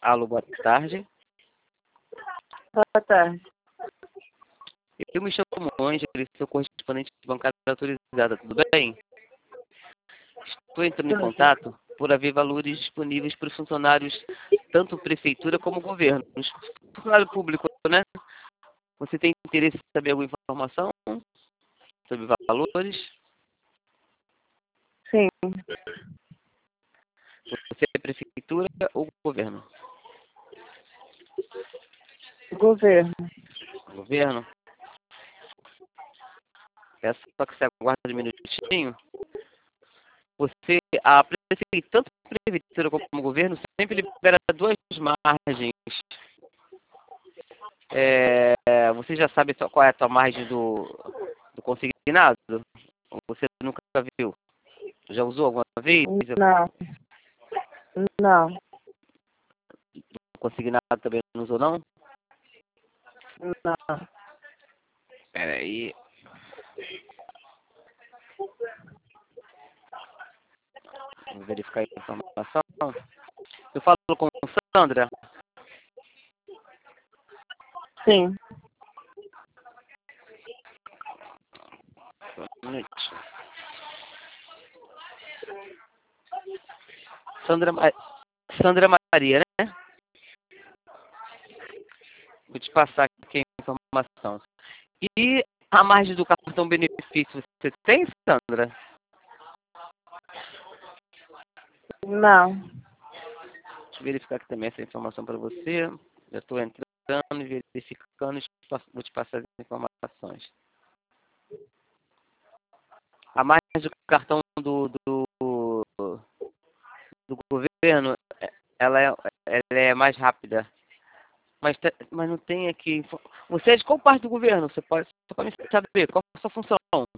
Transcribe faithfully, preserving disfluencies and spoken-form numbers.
Alô, boa tarde. Boa tarde. Eu me chamo Ângela, sou correspondente bancária autorizada, tudo bem? Estou entrando em contato por haver valores disponíveis para os funcionários, tanto prefeitura como governo. Funcionário público, né? Você tem interesse em saber alguma informação sobre valores? Sim. Você é prefeitura ou governo? Governo. Governo? É só que você aguarda um minutinho. Você, a prefeitura, tanto a prefeitura como o governo, sempre libera duas margens. É, você já sabe qual é a tua margem do, do consignado? Ou você nunca viu? Já usou alguma vez? Não. Não. Consignado também não usou, não? Não. Peraí. Vou verificar a informação. Eu falo com Sandra. Sim. Um minutinho. Sandra, Ma- Sandra Maria, né? Vou te passar aqui a informação. E a margem do cartão benefício você tem, Sandra? Não. Deixa eu verificar aqui também essa informação para você. Já estou entrando e verificando. Vou te passar as informações. A margem do cartão do, do, do governo, ela é, ela é mais rápida. Mas, te- mas não tem aqui. info- Você é de qual parte do governo? Você pode, você pode me saber qual é a sua função?